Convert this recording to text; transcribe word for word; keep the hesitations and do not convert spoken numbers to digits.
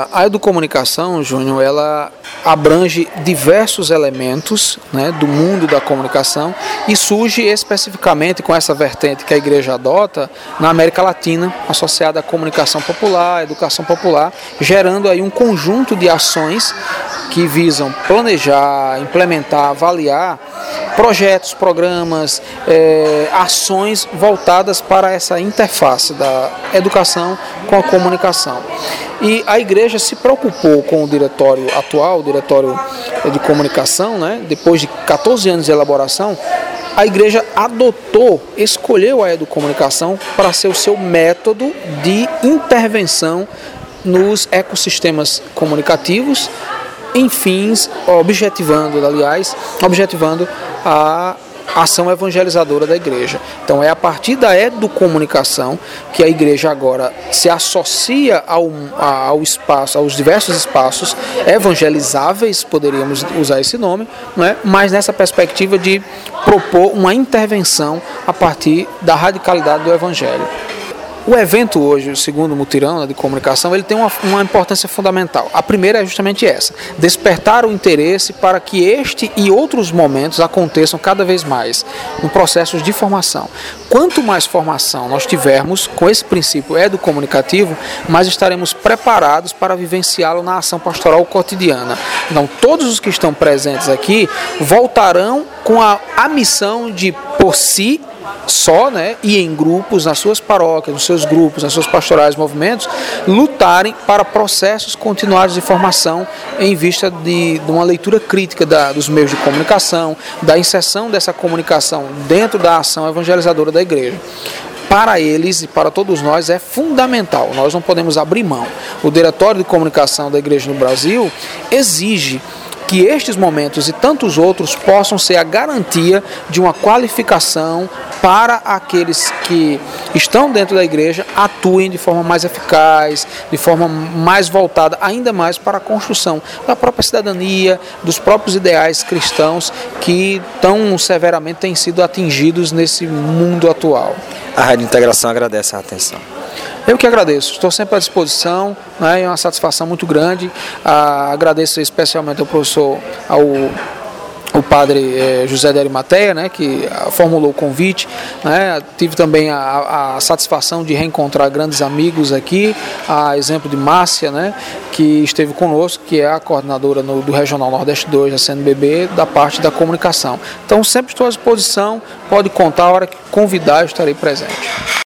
A, a educomunicação, Júnior, ela abrange diversos elementos, né, do mundo da comunicação e surge especificamente com essa vertente que a igreja adota na América Latina, associada à comunicação popular, à educação popular, gerando aí um conjunto de ações que visam planejar, implementar, avaliar projetos, programas, eh, ações voltadas para essa interface da educação com a comunicação. E a igreja se preocupou com o diretório atual, o diretório de comunicação, né? Depois de quatorze anos de elaboração, a igreja adotou, escolheu a educomunicação para ser o seu método de intervenção nos ecossistemas comunicativos, em fins, objetivando, aliás, objetivando a ação evangelizadora da igreja. Então é a partir da educomunicação que a igreja agora se associa ao, ao espaço, aos diversos espaços evangelizáveis, poderíamos usar esse nome, não é? Mas nessa perspectiva de propor uma intervenção a partir da radicalidade do evangelho. O evento hoje, segundo o Mutirão de Comunicação, ele tem uma, uma importância fundamental. A primeira é justamente essa, despertar o interesse para que este e outros momentos aconteçam cada vez mais no processo de formação. Quanto mais formação nós tivermos com esse princípio educomunicativo, mais estaremos preparados para vivenciá-lo na ação pastoral cotidiana. Então, todos os que estão presentes aqui voltarão com a, a missão de, por si, só, né, e em grupos, nas suas paróquias, nos seus grupos, nas suas pastorais, movimentos, lutarem para processos continuados de formação em vista de, de uma leitura crítica da, dos meios de comunicação, da inserção dessa comunicação dentro da ação evangelizadora da igreja. Para eles e para todos nós é fundamental, nós não podemos abrir mão. O Diretório de Comunicação da Igreja no Brasil exige que estes momentos e tantos outros possam ser a garantia de uma qualificação para aqueles que estão dentro da igreja atuem de forma mais eficaz, de forma mais voltada ainda mais para a construção da própria cidadania, dos próprios ideais cristãos que tão severamente têm sido atingidos nesse mundo atual. A Rádio Integração agradece a atenção. Eu que agradeço, estou sempre à disposição, né, é uma satisfação muito grande. Ah, agradeço especialmente ao professor, ao, ao padre eh, José de Arimateia, né, que formulou o convite. Né, tive também a, a satisfação de reencontrar grandes amigos aqui, a exemplo de Márcia, né, que esteve conosco, que é a coordenadora no, do Regional Nordeste dois da C N B B, da parte da comunicação. Então sempre estou à disposição, pode contar, a hora que convidar eu estarei presente.